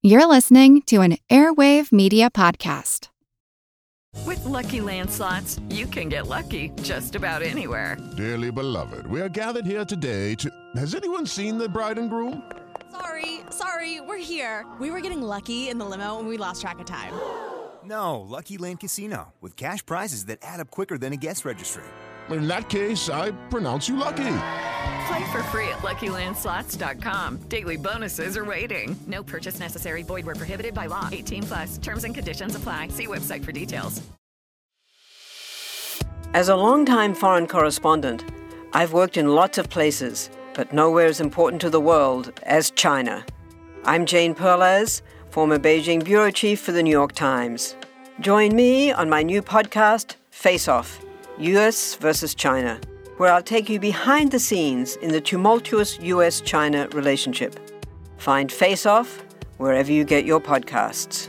You're listening to an Airwave Media Podcast. With Lucky Land Slots, you can get lucky just about anywhere. Dearly beloved, we are gathered here today to... Has anyone seen the bride and groom? Sorry, we're here. We were getting lucky in the limo and we lost track of time. No, Lucky Land Casino, with cash prizes that add up quicker than a guest registry. In that case, I pronounce you lucky. Play for free at LuckyLandSlots.com. Daily bonuses are waiting. No purchase necessary. Void where prohibited by law. 18+. Terms and conditions apply. See website for details. As a longtime foreign correspondent, I've worked in lots of places, but nowhere as important to the world as China. I'm Jane Perlez, former Beijing bureau chief for the New York Times. Join me on my new podcast, Face Off, U.S. versus China, where I'll take you behind the scenes in the tumultuous U.S.-China relationship. Find Face Off wherever you get your podcasts.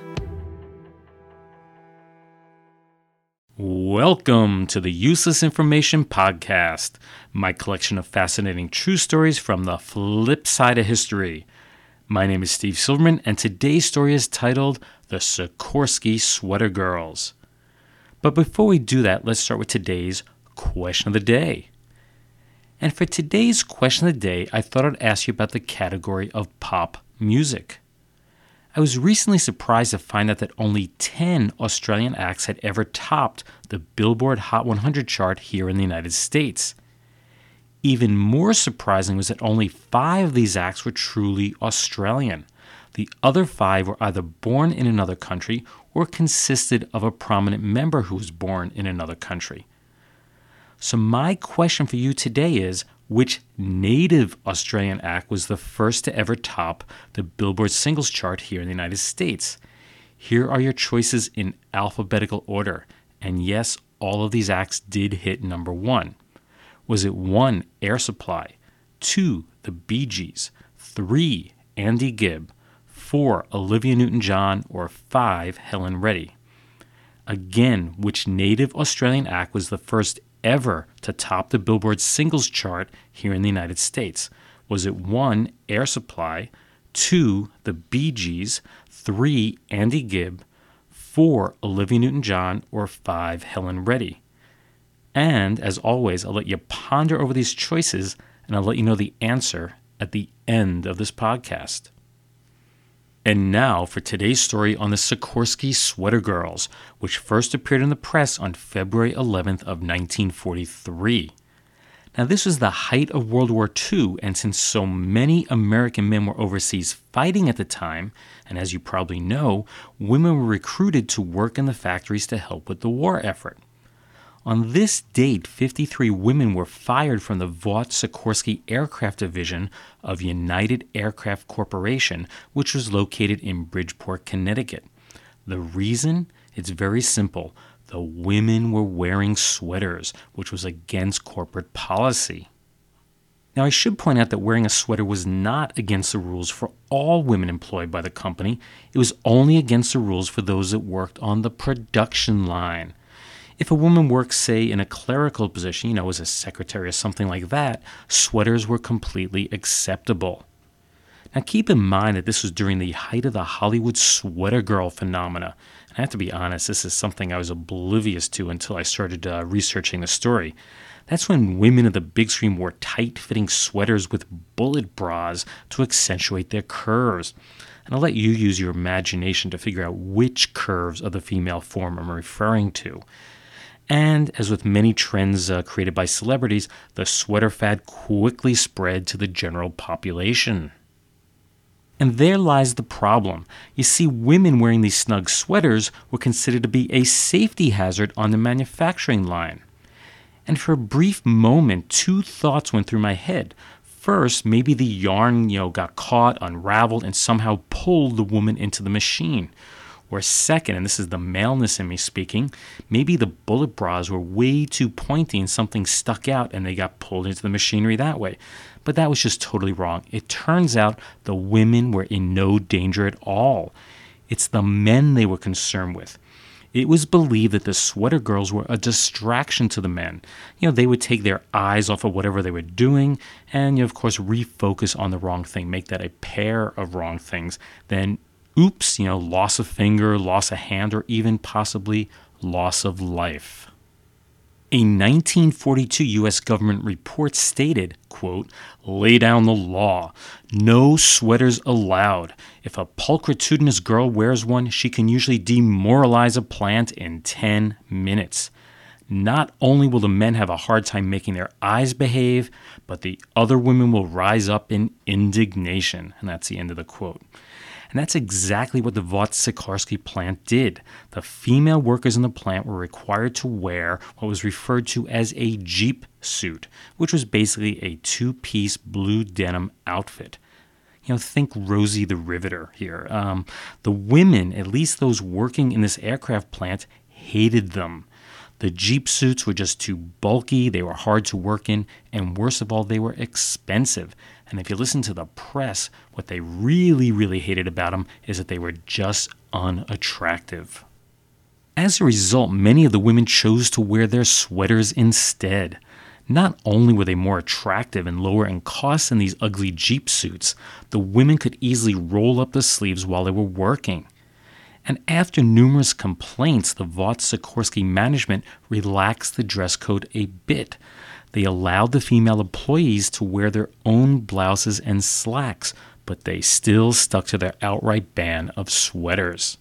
Welcome to the Useless Information Podcast, my collection of fascinating true stories from the flip side of history. My name is Steve Silverman, and today's story is titled The Sikorsky Sweater Girls. But before we do that, let's start with today's question of the day. And for today's question of the day, I thought I'd ask you about the category of pop music. I was recently surprised to find out that only 10 Australian acts had ever topped the Billboard Hot 100 chart here in the United States. Even more surprising was that only 5 of these acts were truly Australian. The other 5 were either born in another country or consisted of a prominent member who was born in another country. So my question for you today is, which native Australian act was the first to ever top the Billboard singles chart here in the United States? Here are your choices in alphabetical order. And yes, all of these acts did hit number 1. Was it 1, Air Supply, 2, the Bee Gees, 3, Andy Gibb, 4, Olivia Newton-John, or 5, Helen Reddy? Again, which native Australian act was the first ever to top the Billboard singles chart here in the United States? Was it 1, Air Supply, 2, the Bee Gees, 3, Andy Gibb, 4, Olivia Newton-John, or 5, Helen Reddy? And as always, I'll let you ponder over these choices, and I'll let you know the answer at the end of this podcast. And now for today's story on the Sikorsky Sweater Girls, which first appeared in the press on February 11th of 1943. Now this was the height of World War II, and since so many American men were overseas fighting at the time, and as you probably know, women were recruited to work in the factories to help with the war effort. On this date, 53 women were fired from the Vought Sikorsky Aircraft Division of United Aircraft Corporation, which was located in Bridgeport, Connecticut. The reason? It's very simple. The women were wearing sweaters, which was against corporate policy. Now, I should point out that wearing a sweater was not against the rules for all women employed by the company. It was only against the rules for those that worked on the production line. If a woman worked, say, in a clerical position, as a secretary or something like that, sweaters were completely acceptable. Now, keep in mind that this was during the height of the Hollywood sweater girl phenomena. And I have to be honest, this is something I was oblivious to until I started researching the story. That's when women of the big screen wore tight-fitting sweaters with bullet bras to accentuate their curves. And I'll let you use your imagination to figure out which curves of the female form I'm referring to. And as with many trends created by celebrities, the sweater fad quickly spread to the general population. And there lies the problem. You see, women wearing these snug sweaters were considered to be a safety hazard on the manufacturing line. And for a brief moment, 2 thoughts went through my head. First, maybe the yarn, got caught, unraveled, and somehow pulled the woman into the machine. Or second, and this is the maleness in me speaking, maybe the bullet bras were way too pointy and something stuck out and they got pulled into the machinery that way. But that was just totally wrong. It turns out the women were in no danger at all. It's the men they were concerned with. It was believed that the sweater girls were a distraction to the men. They would take their eyes off of whatever they were doing and, of course, refocus on the wrong thing, make that a pair of wrong things, then oops, loss of finger, loss of hand, or even possibly loss of life. A 1942 U.S. government report stated, quote, "Lay down the law. No sweaters allowed. If a pulchritudinous girl wears one, she can usually demoralize a plant in 10 minutes. Not only will the men have a hard time making their eyes behave, but the other women will rise up in indignation." And that's the end of the quote. And that's exactly what the Vought Sikorsky plant did. The female workers in the plant were required to wear what was referred to as a Jeep suit, which was basically a two-piece blue denim outfit. Think Rosie the Riveter here. The women, at least those working in this aircraft plant, hated them. The Jeep suits were just too bulky, they were hard to work in, and worst of all, they were expensive. And if you listen to the press, what they really, really hated about them is that they were just unattractive. As a result, many of the women chose to wear their sweaters instead. Not only were they more attractive and lower in cost than these ugly Jeep suits, the women could easily roll up the sleeves while they were working. And after numerous complaints, the Vought Sikorsky management relaxed the dress code a bit. They allowed the female employees to wear their own blouses and slacks, but they still stuck to their outright ban of sweaters.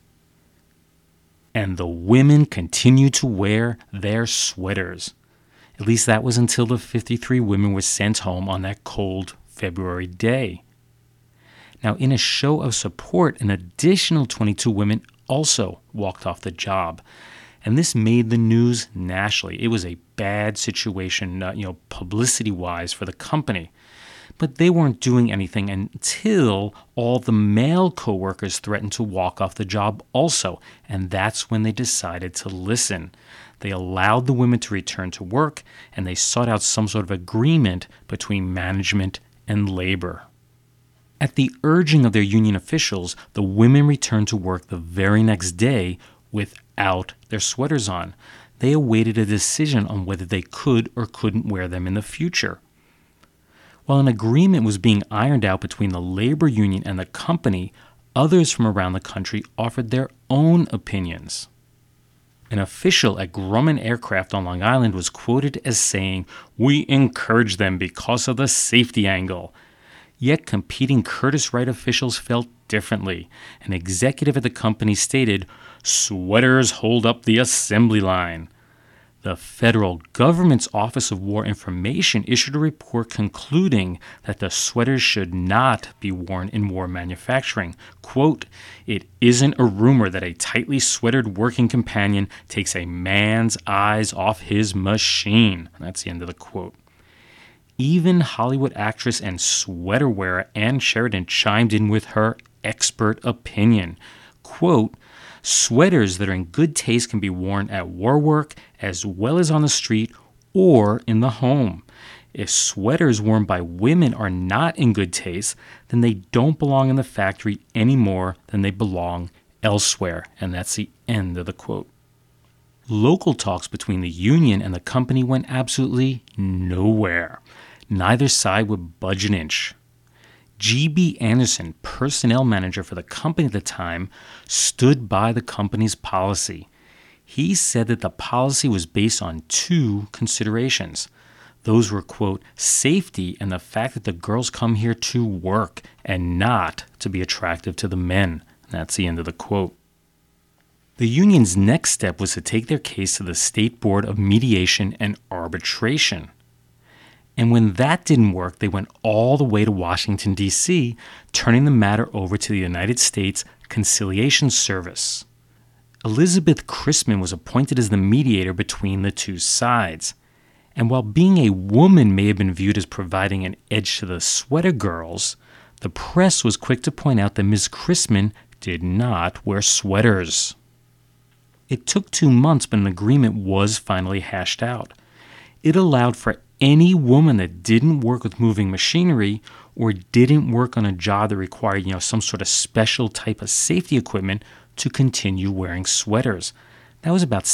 And the women continued to wear their sweaters. At least that was until the 53 women were sent home on that cold February day. Now, in a show of support, an additional 22 women also walked off the job. And this made the news nationally. It was a bad situation, publicity-wise for the company. But they weren't doing anything until all the male coworkers threatened to walk off the job also. And that's when they decided to listen. They allowed the women to return to work, and they sought out some sort of agreement between management and labor. At the urging of their union officials, the women returned to work the very next day without their sweaters on. They awaited a decision on whether they could or couldn't wear them in the future. While an agreement was being ironed out between the labor union and the company, others from around the country offered their own opinions. An official at Grumman Aircraft on Long Island was quoted as saying, "We encourage them because of the safety angle." Yet competing Curtiss-Wright officials felt differently. An executive at the company stated, "Sweaters hold up the assembly line." The federal government's Office of War Information issued a report concluding that the sweaters should not be worn in war manufacturing. Quote, "It isn't a rumor that a tightly sweatered working companion takes a man's eyes off his machine." That's the end of the quote. Even Hollywood actress and sweater wearer Ann Sheridan chimed in with her expert opinion. Quote, "Sweaters that are in good taste can be worn at war work as well as on the street or in the home. If sweaters worn by women are not in good taste, then they don't belong in the factory any more than they belong elsewhere." And that's the end of the quote. Local talks between the union and the company went absolutely nowhere. Neither side would budge an inch. G.B. Anderson, personnel manager for the company at the time, stood by the company's policy. He said that the policy was based on two considerations. Those were, quote, "safety and the fact that the girls come here to work and not to be attractive to the men." That's the end of the quote. The union's next step was to take their case to the State Board of Mediation and Arbitration. And when that didn't work, they went all the way to Washington, D.C., turning the matter over to the United States Conciliation Service. Elizabeth Chrisman was appointed as the mediator between the two sides. And while being a woman may have been viewed as providing an edge to the sweater girls, the press was quick to point out that Ms. Chrisman did not wear sweaters. It took 2 months, but an agreement was finally hashed out. It allowed for any woman that didn't work with moving machinery or didn't work on a job that required, some sort of special type of safety equipment to continue wearing sweaters. That was about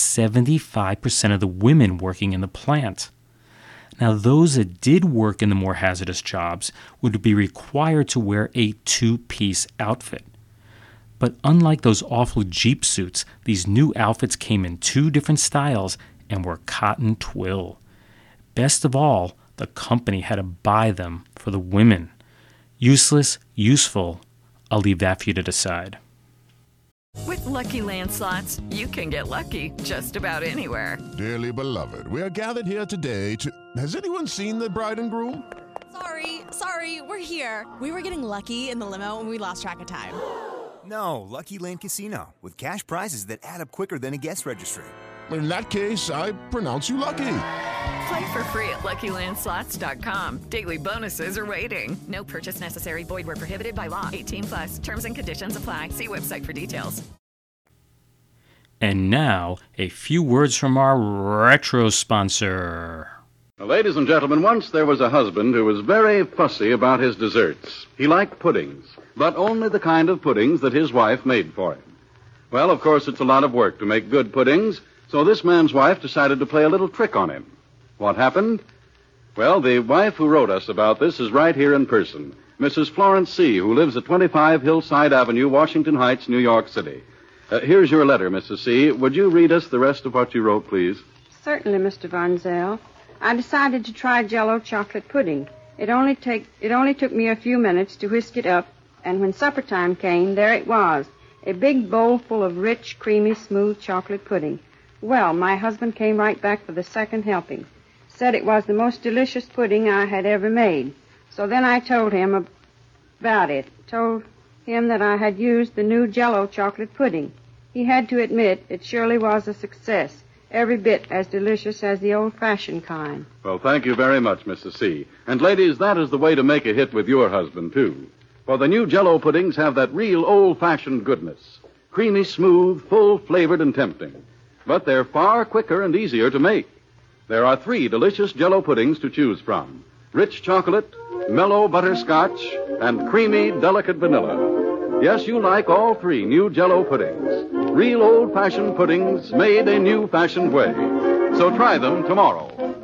75% of the women working in the plant. Now, those that did work in the more hazardous jobs would be required to wear a two-piece outfit. But unlike those awful Jeep suits, these new outfits came in 2 different styles and were cotton twill. Best of all, the company had to buy them for the women. Useless, useful, I'll leave that for you to decide. With Lucky Land Slots, you can get lucky just about anywhere. Dearly beloved, we are gathered here today to... Has anyone seen the bride and groom? Sorry, we're here. We were getting lucky in the limo and we lost track of time. No, Lucky Land Casino, with cash prizes that add up quicker than a guest registry. In that case, I pronounce you lucky. Play for free at LuckyLandSlots.com. Daily bonuses are waiting. No purchase necessary. Void where prohibited by law. 18+. Terms and conditions apply. See website for details. And now, a few words from our retro sponsor. Now, ladies and gentlemen, once there was a husband who was very fussy about his desserts. He liked puddings, but only the kind of puddings that his wife made for him. Well, of course, it's a lot of work to make good puddings, so this man's wife decided to play a little trick on him. What happened? Well, the wife who wrote us about this is right here in person, Mrs. Florence C., who lives at 25 Hillside Avenue, Washington Heights, New York City. Here's your letter, Mrs. C. Would you read us the rest of what you wrote, please? Certainly, Mr. Von Zell. I decided to try Jell-O chocolate pudding. It only took me a few minutes to whisk it up, and when supper time came, there it was, a big bowl full of rich, creamy, smooth chocolate pudding. Well, my husband came right back for the second helping. Said it was the most delicious pudding I had ever made. So then I told him about it. Told him that I had used the new Jell-O chocolate pudding. He had to admit it surely was a success, every bit as delicious as the old-fashioned kind. Well, thank you very much, Mrs. C. And ladies, that is the way to make a hit with your husband, too. For the new Jell-O puddings have that real old-fashioned goodness. Creamy, smooth, full-flavored, and tempting. But they're far quicker and easier to make. There are 3 delicious Jell-O puddings to choose from. Rich chocolate, mellow butterscotch, and creamy, delicate vanilla. Yes, you like all 3 new Jell-O puddings. Real old-fashioned puddings made a new-fashioned way. So try them tomorrow.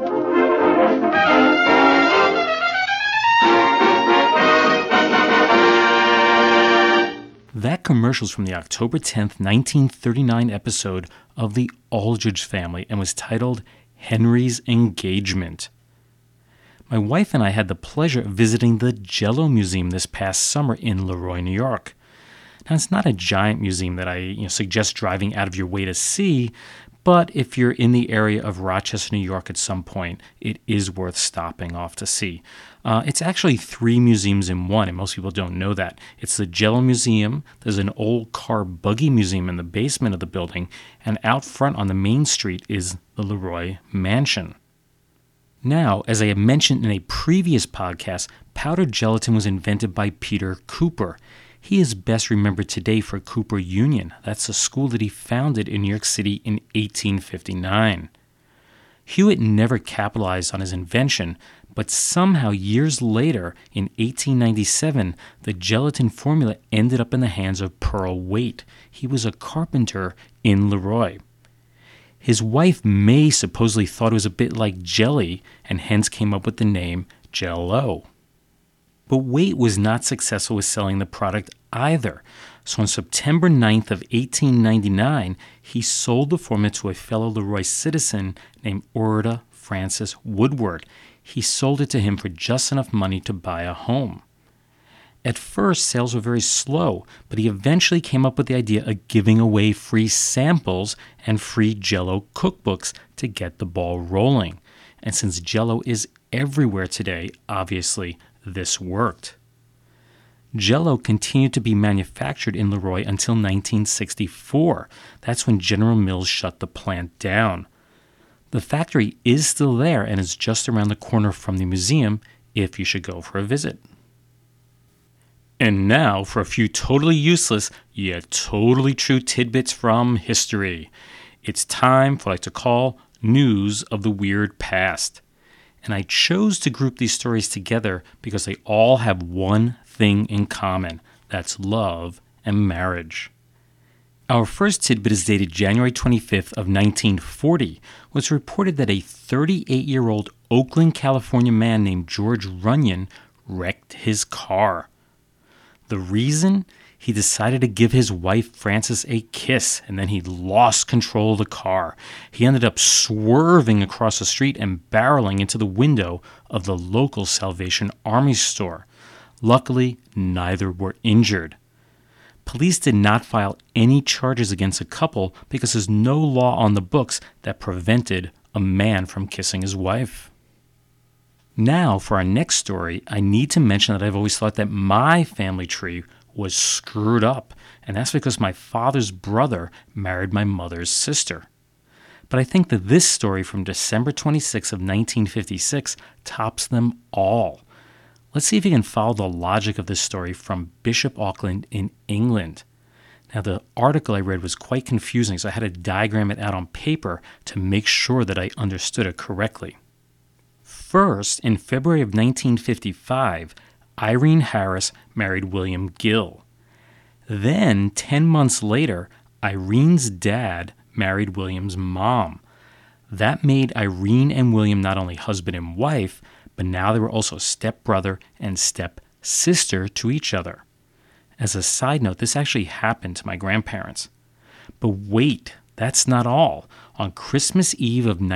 That commercial's from the October 10th, 1939 episode of The Aldrich Family and was titled Henry's Engagement. My wife and I had the pleasure of visiting the Jell-O Museum this past summer in Leroy, New York. Now, it's not a giant museum that I suggest driving out of your way to see, but if you're in the area of Rochester, New York at some point, it is worth stopping off to see. It's actually 3 museums in one, and most people don't know that. It's the Jell-O Museum, there's an old car buggy museum in the basement of the building, and out front on the main street is the Leroy Mansion. Now, as I had mentioned in a previous podcast, powdered gelatin was invented by Peter Cooper. He is best remembered today for Cooper Union. That's a school that he founded in New York City in 1859. Hewitt never capitalized on his invention, but somehow years later, in 1897, the gelatin formula ended up in the hands of Pearl Waite. He was a carpenter in Leroy. His wife May supposedly thought it was a bit like jelly, and hence came up with the name Jell-O. But Waite was not successful with selling the product either. So on September 9th of 1899, he sold the formula to a fellow Leroy citizen named Orda Francis Woodward. He sold it to him for just enough money to buy a home. At first, sales were very slow, but he eventually came up with the idea of giving away free samples and free Jell-O cookbooks to get the ball rolling. And since Jell-O is everywhere today, obviously, this worked. Jell-O continued to be manufactured in Leroy until 1964. That's when General Mills shut the plant down. The factory is still there and is just around the corner from the museum if you should go for a visit. And now for a few totally useless yet totally true tidbits from history. It's time for what I like to call News of the Weird Past. And I chose to group these stories together because they all have one thing in common. That's love and marriage. Our first tidbit is dated January 25th of 1940. It was reported that a 38-year-old Oakland, California man named George Runyon wrecked his car. The reason? he decided to give his wife Frances a kiss, and then he lost control of the car. He ended up swerving across the street and barreling into the window of the local Salvation Army store. Luckily, neither were injured. Police did not file any charges against the couple because there's no law on the books that prevented a man from kissing his wife. Now, for our next story, I need to mention that I've always thought that my family tree was screwed up, and that's because my father's brother married my mother's sister. But I think that this story from December 26 of 1956 tops them all. Let's see if you can follow the logic of this story from Bishop Auckland in England. Now, the article I read was quite confusing, so I had to diagram it out on paper to make sure that I understood it correctly. First, in February of 1955, Irene Harris married William Gill. Then, 10 months later, Irene's dad married William's mom. That made Irene and William not only husband and wife, but now they were also stepbrother and stepsister to each other. As a side note, this actually happened to my grandparents. But wait, that's not all. On Christmas Eve of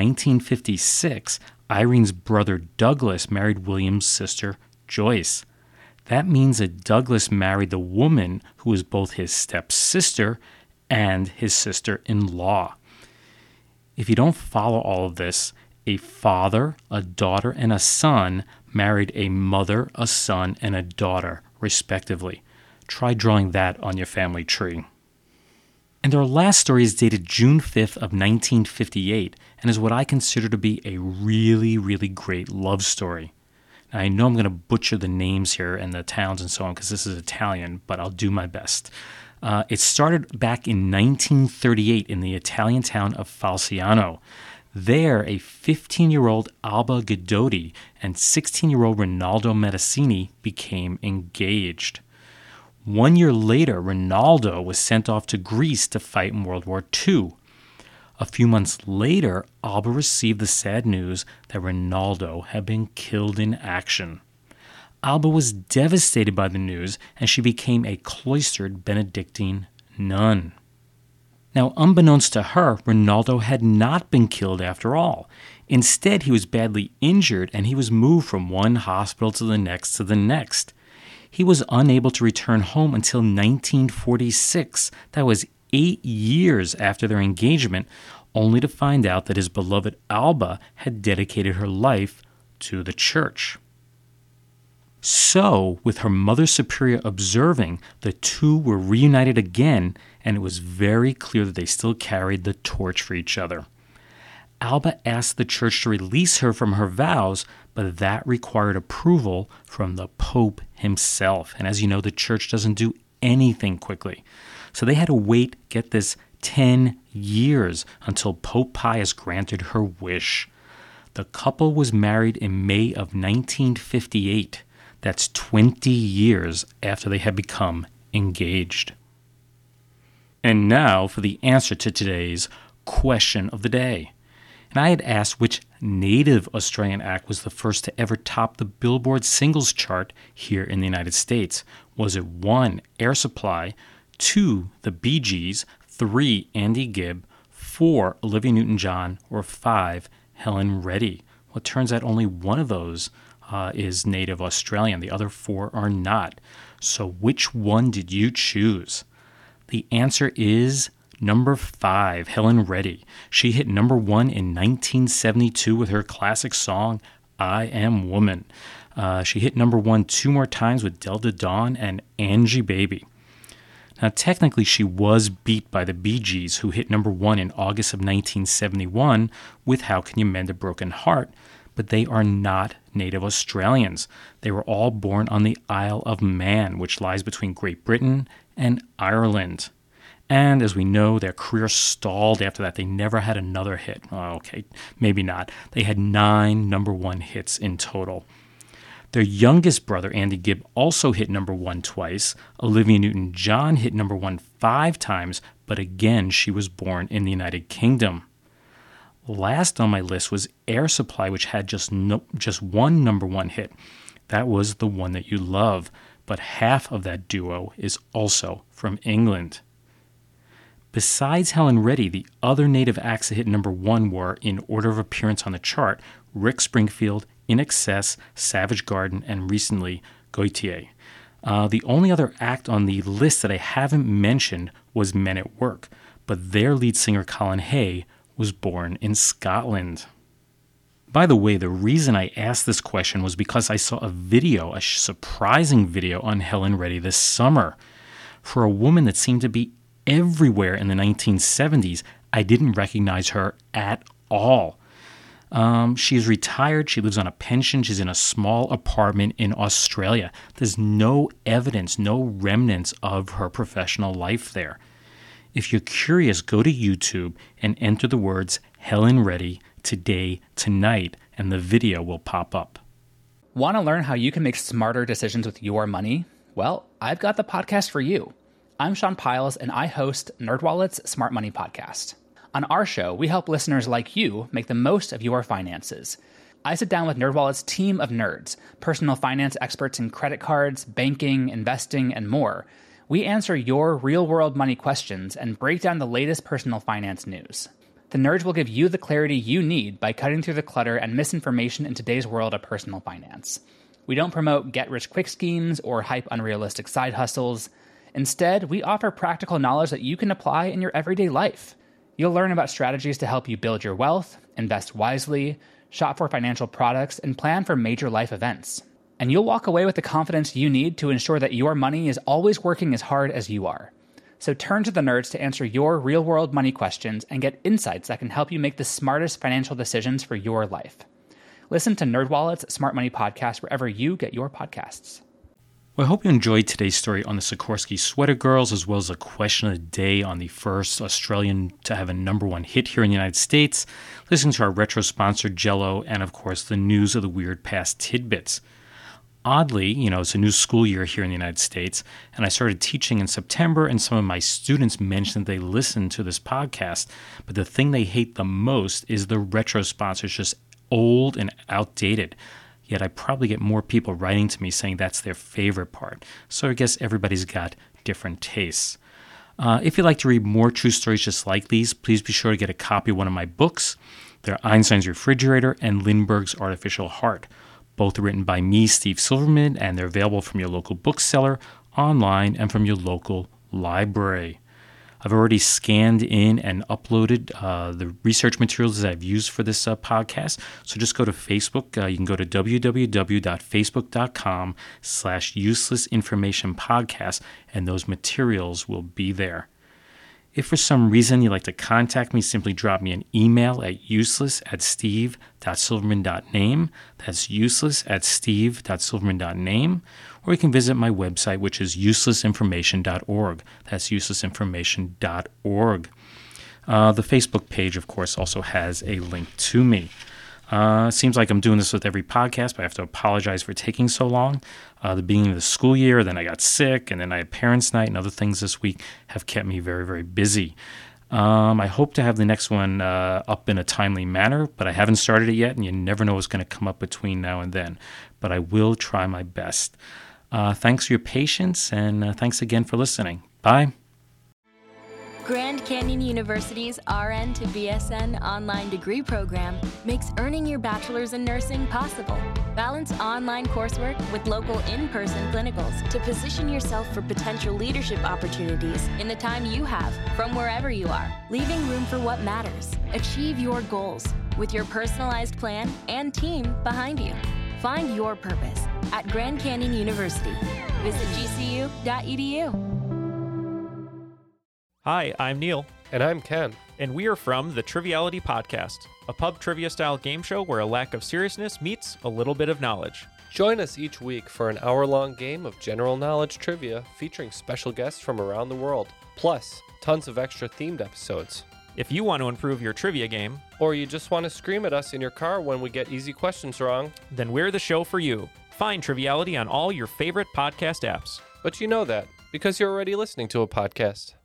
1956, Irene's brother Douglas married William's sister Joyce. That means that Douglas married the woman who was both his stepsister and his sister-in-law. If you don't follow all of this, a father, a daughter, and a son married a mother, a son, and a daughter, respectively. Try drawing that on your family tree. And our last story is dated June 5th of 1958 and is what I consider to be a really, really great love story. Now, I know I'm going to butcher the names here and the towns and so on because this is Italian, but I'll do my best. It started back in 1938 in the Italian town of Falciano. There, a 15-year-old Alba Guidotti and 16-year-old Rinaldo Medicini became engaged. 1 year later, Rinaldo was sent off to Greece to fight in World War II. A few months later, Alba received the sad news that Rinaldo had been killed in action. Alba was devastated by the news, and she became a cloistered Benedictine nun. Now, unbeknownst to her, Rinaldo had not been killed after all. Instead, he was badly injured, and he was moved from one hospital to the next to the next. He was unable to return home until 1946. That was 8 years after their engagement, only to find out that his beloved Alba had dedicated her life to the church. So, with her Mother Superior observing, the two were reunited again, and it was very clear that they still carried the torch for each other. Alba asked the church to release her from her vows, but that required approval from the Pope himself. And as you know, the church doesn't do anything quickly. So they had to wait, get this, 10 years until Pope Pius granted her wish. The couple was married in May of 1958. That's 20 years after they had become engaged. And now for the answer to today's question of the day. And I had asked which native Australian act was the first to ever top the Billboard singles chart here in the United States. Was it 1, Air Supply, 2, the Bee Gees, 3, Andy Gibb, 4, Olivia Newton-John, or 5, Helen Reddy? Well, it turns out only one of those is native Australian. The other 4 are not. So which one did you choose? The answer is number 5, Helen Reddy. She hit number 1 in 1972 with her classic song, I Am Woman. She hit number 1 2 more times with Delta Dawn and Angie Baby. Now, technically, she was beat by the Bee Gees, who hit number 1 in August of 1971 with How Can You Mend a Broken Heart, but they are not native Australians. They were all born on the Isle of Man, which lies between Great Britain and Ireland. And as we know, their career stalled after that. They never had another hit. Oh, okay, maybe not. They had 9 number 1 hits in total. Their youngest brother, Andy Gibb, also hit number 1 twice. Olivia Newton-John hit number 1 5 times, but again, she was born in the United Kingdom. Last on my list was Air Supply, which had just 1 number 1 hit. That was The One That You Love. but half of that duo is also from England. Besides Helen Reddy, the other native acts that hit number 1 were, in order of appearance on the chart, Rick Springfield, In Excess, Savage Garden, and recently, Gotye. The only other act on the list that I haven't mentioned was Men at Work, but their lead singer Colin Hay was born in Scotland. By the way, the reason I asked this question was because I saw a surprising video on Helen Reddy this summer. For a woman that seemed to be everywhere in the 1970s, I didn't recognize her at all. She is retired. She lives on a pension. She's in a small apartment in Australia. There's no evidence, no remnants of her professional life there. If you're curious, go to YouTube and enter the words Helen Reddy Today, Tonight, and the video will pop up. Want to learn how you can make smarter decisions with your money? Well, I've got the podcast for you. I'm Sean Piles, and I host NerdWallet's Smart Money Podcast. On our show, we help listeners like you make the most of your finances. I sit down with NerdWallet's team of nerds, personal finance experts in credit cards, banking, investing, and more. We answer your real-world money questions and break down the latest personal finance news. The nerds will give you the clarity you need by cutting through the clutter and misinformation in today's world of personal finance. We don't promote get-rich-quick schemes or hype unrealistic side hustles. Instead, we offer practical knowledge that you can apply in your everyday life. You'll learn about strategies to help you build your wealth, invest wisely, shop for financial products, and plan for major life events. And you'll walk away with the confidence you need to ensure that your money is always working as hard as you are. So turn to the nerds to answer your real-world money questions and get insights that can help you make the smartest financial decisions for your life. Listen to NerdWallet's Smart Money Podcast wherever you get your podcasts. Well, I hope you enjoyed today's story on the Sikorsky Sweater Girls, as well as a question of the day on the first Australian to have a number 1 hit here in the United States, listening to our retro sponsor Jell-O, and of course the news of the weird past tidbits. Oddly, it's a new school year here in the United States, and I started teaching in September, and some of my students mentioned they listen to this podcast, but the thing they hate the most is the retro sponsors, just old and outdated. Yet I probably get more people writing to me saying that's their favorite part. So I guess everybody's got different tastes. If you'd like to read more true stories just like these, please be sure to get a copy of one of my books. They're Einstein's Refrigerator and Lindbergh's Artificial Heart. Both are written by me, Steve Silverman, and they're available from your local bookseller, online, and from your local library. I've already scanned in and uploaded the research materials that I've used for this podcast. So just go to Facebook. You can go to www.facebook.com/uselessinformationpodcast, and those materials will be there. If for some reason you'd like to contact me, simply drop me an email at useless@steve.silverman.name. That's useless@steve.silverman.name. Or you can visit my website, which is uselessinformation.org. That's uselessinformation.org. The Facebook page, of course, also has a link to me. Seems like I'm doing this with every podcast, but I have to apologize for taking so long. The beginning of the school year, then I got sick, and then I had parents' night, and other things this week have kept me very, very busy. I hope to have the next one up in a timely manner, but I haven't started it yet, and you never know what's going to come up between now and then. But I will try my best. Thanks for your patience, and thanks again for listening. Bye. Grand Canyon University's RN to BSN online degree program makes earning your bachelor's in nursing possible. Balance online coursework with local in-person clinicals to position yourself for potential leadership opportunities in the time you have from wherever you are, leaving room for what matters. Achieve your goals with your personalized plan and team behind you. Find your purpose at Grand Canyon University. Visit gcu.edu. Hi, I'm Neil. And I'm Ken. And we are from the Triviality Podcast, a pub trivia-style game show where a lack of seriousness meets a little bit of knowledge. Join us each week for an hour-long game of general knowledge trivia featuring special guests from around the world, plus tons of extra themed episodes. If you want to improve your trivia game, or you just want to scream at us in your car when we get easy questions wrong, then we're the show for you. Find Triviality on all your favorite podcast apps. But you know that, because you're already listening to a podcast.